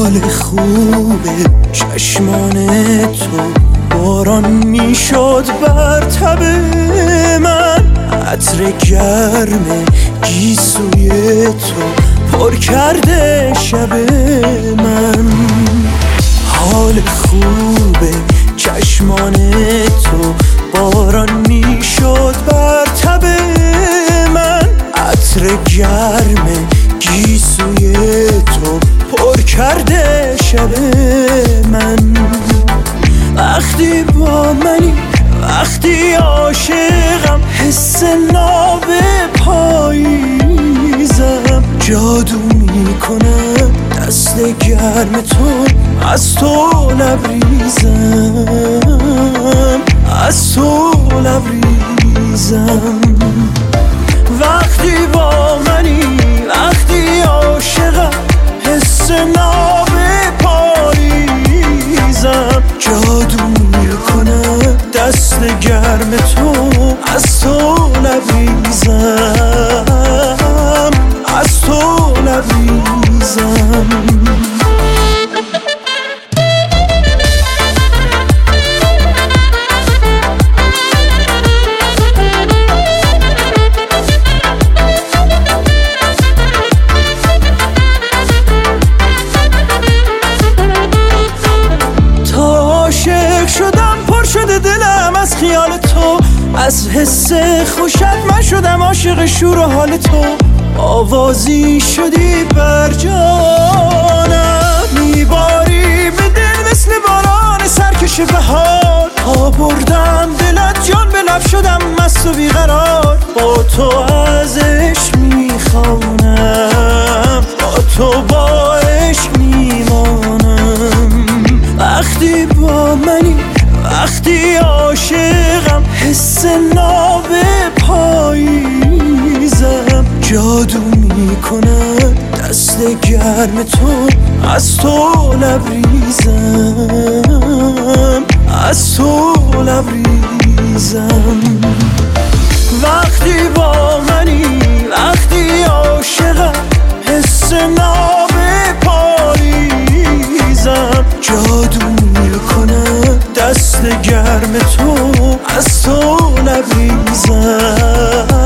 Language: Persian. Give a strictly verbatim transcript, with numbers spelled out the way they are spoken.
حال خوبه چشمان تو، باران میشد بر تب من، عطر گرم گیسوی تو پر کرده شب من. حال خوبه چشمان تو، باران میشد بر تب من، عطر گرم گیسوی تو پر کرده شب من. وقتی با منی، وقتی عاشقم، حس ناب پاییزم، جادو میکنم دست گرم تو، از تو لبریزم، از تو لبریزم. وقتی با منی، وقتی عاشقم، حس ناب پاییزم، جادو میکنم دست گرم تو، از تو لبریزم، از تو لبریزم. از خیال تو، از حس خوشت من شدم عاشق شور و حال تو، آوازی شدی بر جانم، میباری به دل مثل باران سرکش بهار، تا بردم دلت جان به لب شدم مست و بیقرار، با تو از عشق میخوانم، با تو با عشق میمانم. وقتی با منی، وقتی عاشقم، حس ناب پاییزم، جادو میکنم دست گرم تو، از تو لبریزم، از تو لبریزم. وقتی با منی، وقتی عاشقم، حس ناب پاییزم، جادو میکنم دست گرم تو، از تو لبریزم.